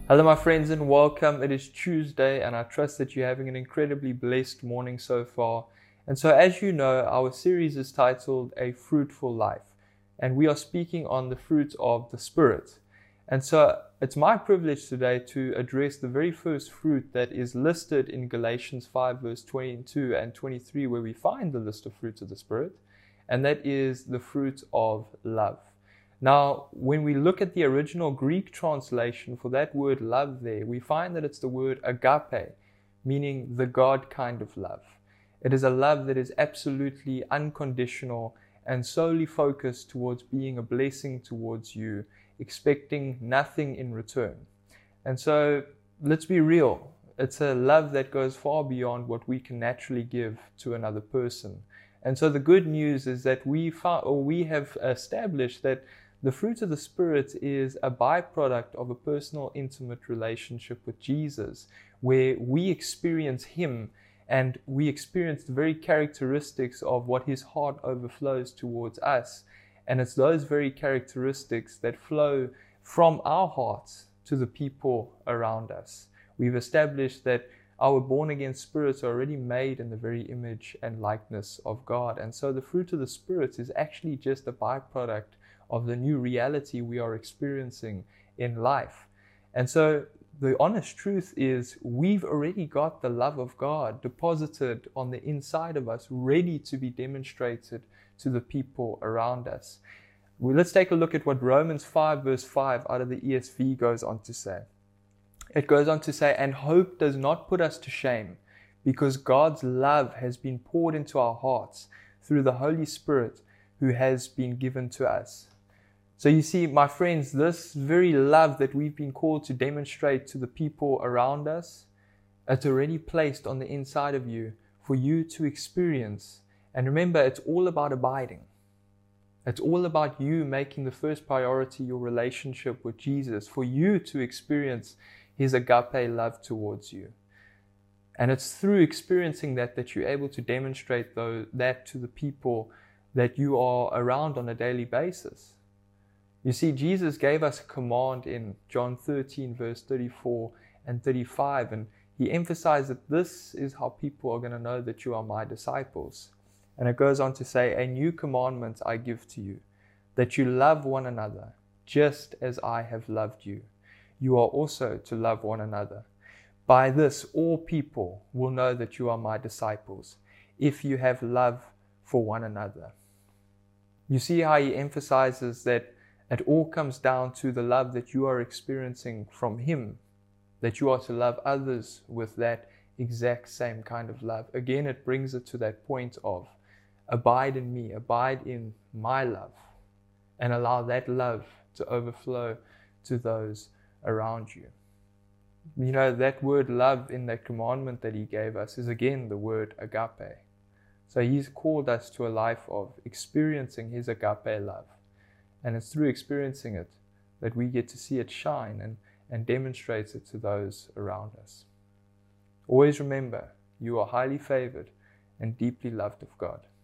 Hello my friends and welcome. It is Tuesday and I trust that you're having an incredibly blessed morning so far. And so as you know, our series is titled A Fruitful Life and we are speaking on the fruit of the Spirit. And so it's my privilege today to address the very first fruit that is listed in Galatians 5 verse 22 and 23 where we find the list of fruits of the Spirit, and that is the fruit of love. Now, when we look at the original Greek translation for that word love there, we find that it's the word agape, meaning the God kind of love. It is a love that is absolutely unconditional and solely focused towards being a blessing towards you, expecting nothing in return. And so, let's be real. It's a love that goes far beyond what we can naturally give to another person. And so the good news is that we have established that the fruit of the Spirit is a byproduct of a personal, intimate relationship with Jesus, where we experience Him and we experience the very characteristics of what His heart overflows towards us. And it's those very characteristics that flow from our hearts to the people around us. We've established that our born-again spirits are already made in the very image and likeness of God. And so the fruit of the Spirit is actually just a byproduct of the new reality we are experiencing in life. And so the honest truth is we've already got the love of God deposited on the inside of us, ready to be demonstrated to the people around us. Let's take a look at what Romans 5 verse 5 out of the ESV goes on to say. It goes on to say, "And hope does not put us to shame, because God's love has been poured into our hearts through the Holy Spirit who has been given to us." So you see, my friends, this very love that we've been called to demonstrate to the people around us, it's already placed on the inside of you for you to experience. And remember, it's all about abiding. It's all about you making the first priority your relationship with Jesus, for you to experience His agape love towards you. And it's through experiencing that you're able to demonstrate that to the people that you are around on a daily basis. You see, Jesus gave us a command in John 13 verse 34 and 35, and He emphasized that this is how people are going to know that you are my disciples. And it goes on to say, "A new commandment I give to you, that you love one another, just as I have loved you. You are also to love one another. By this all people will know that you are my disciples, if you have love for one another." You see how He emphasizes that it all comes down to the love that you are experiencing from Him, that you are to love others with that exact same kind of love. Again, it brings it to that point of abide in me, abide in my love, and allow that love to overflow to those around you. You know, that word love in that commandment that He gave us is again the word agape. So He's called us to a life of experiencing His agape love. And it's through experiencing it that we get to see it shine and demonstrate it to those around us. Always remember, you are highly favored and deeply loved of God.